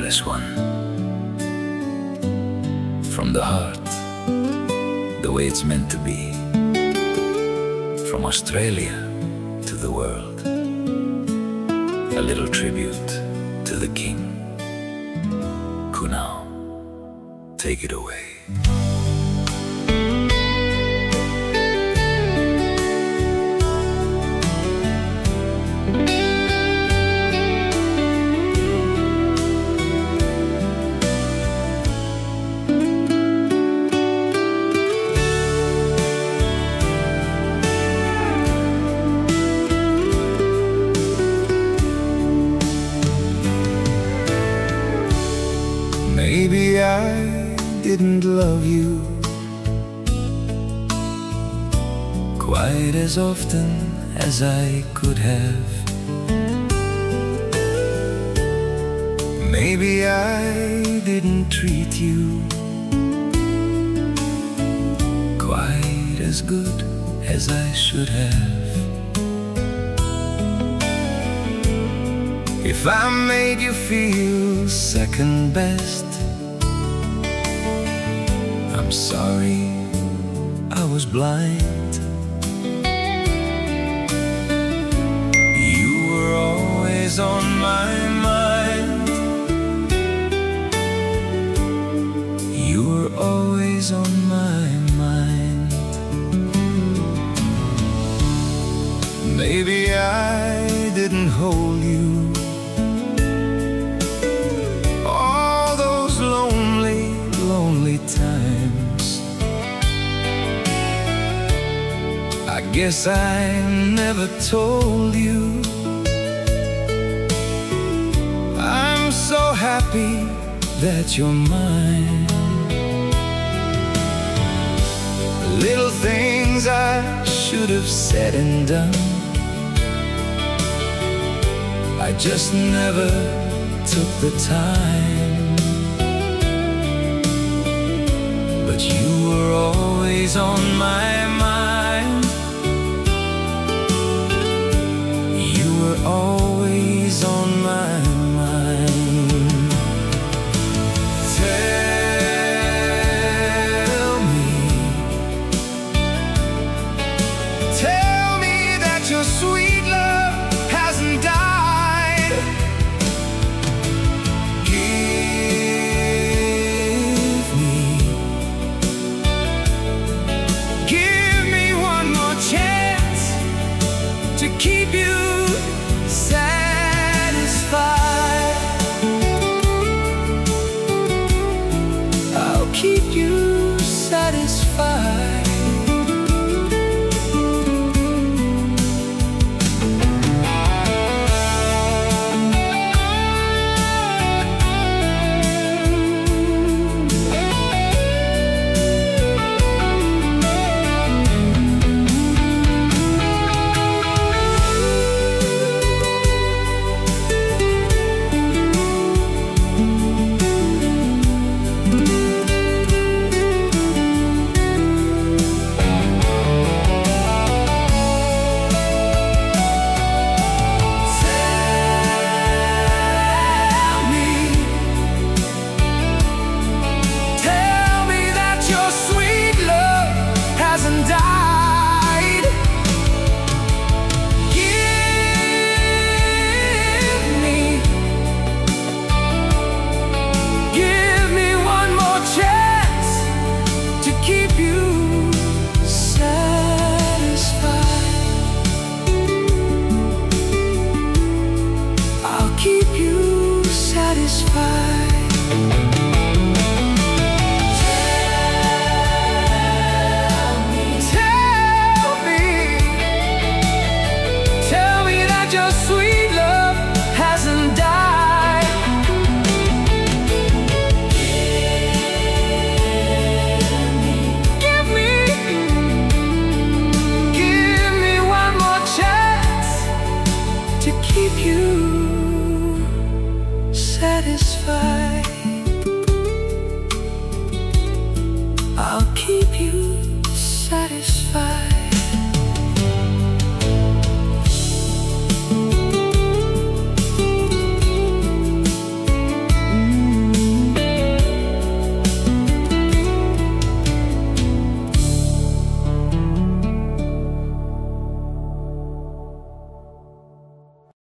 timeless one. From the heart, the way it's meant to be. From Australia to the world, a little tribute to the king. Kunal, take it away. Maybe I didn't love you quite as often as I could have. Maybe I didn't treat you quite as good as I should have. If I made you feel second best, I'm sorry, I was blind. You were always on my mind. You were always on my mind. Maybe I didn't hold you all those lonely, lonely times. I guess I never told you I'm so happy that you're mine. Little things I should have said and done, I just never took the time. But you were always on my mind. You were always on my mind. Tell me that your sweet love hasn't died. Give me one more chance to keep you